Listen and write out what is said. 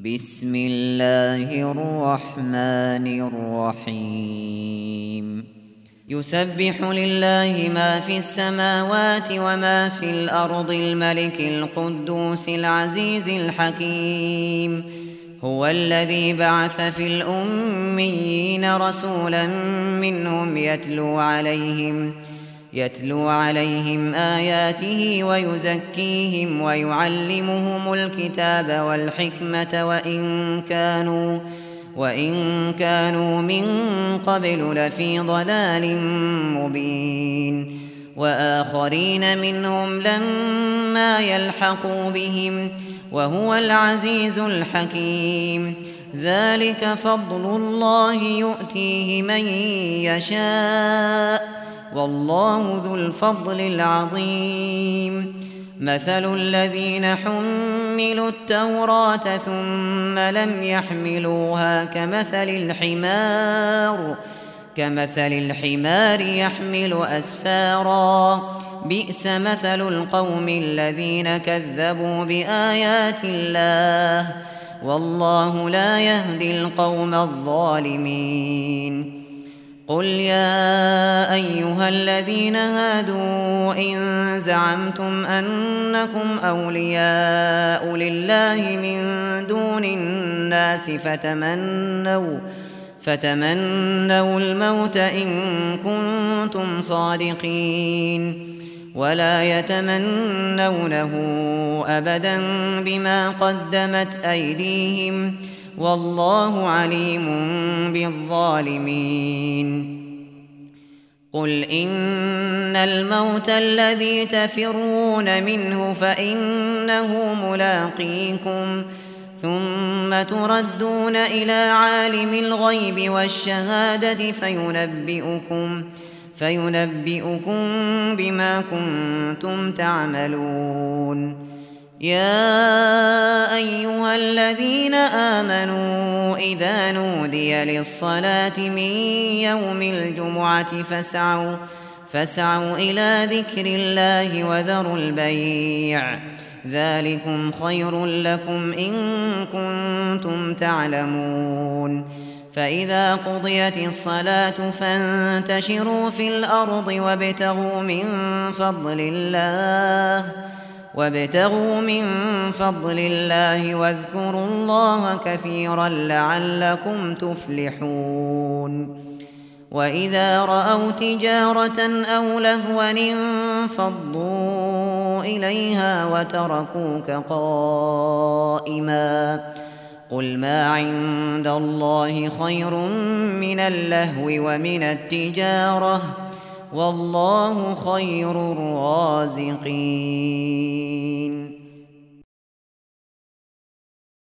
بسم الله الرحمن الرحيم يسبح لله ما في السماوات وما في الأرض الملك القدوس العزيز الحكيم هو الذي بعث في الأميين رسولا منهم يتلو عليهم آياته ويزكيهم ويعلمهم الكتاب والحكمة وإن كانوا من قبل لفي ضلال مبين وآخرين منهم لما يلحقوا بهم وهو العزيز الحكيم ذلك فضل الله يؤتيه من يشاء والله ذو الفضل العظيم مثل الذين حملوا التوراة ثم لم يحملوها كمثل الحمار يحمل أسفارا بئس مثل القوم الذين كذبوا بآيات الله والله لا يهدي القوم الظالمين قل يا أيها الذين هادوا إن زعمتم أنكم أولياء لله من دون الناس فتمنوا الموت إن كنتم صادقين ولا يتمنونه أبدا بما قدمت أيديهم والله عليم بالظالمين قل إن الموت الذي تفرون منه فإنه ملاقيكم ثم تردون إلى عالم الغيب والشهادة فينبئكم بما كنتم تعملون يا أيها الذين آمنوا إذا نودي للصلاة من يوم الجمعة فاسعوا إلى ذكر الله وذروا البيع ذلكم خير لكم إن كنتم تعلمون فإذا قضيت الصلاة فانتشروا في الأرض وابتغوا من فضل الله واذكروا الله كثيرا لعلكم تفلحون وإذا رأوا تجارة أو لهوا انفضوا إليها وتركوك قائما قل ما عند الله خير من اللهو ومن التجارة والله خير الرازقين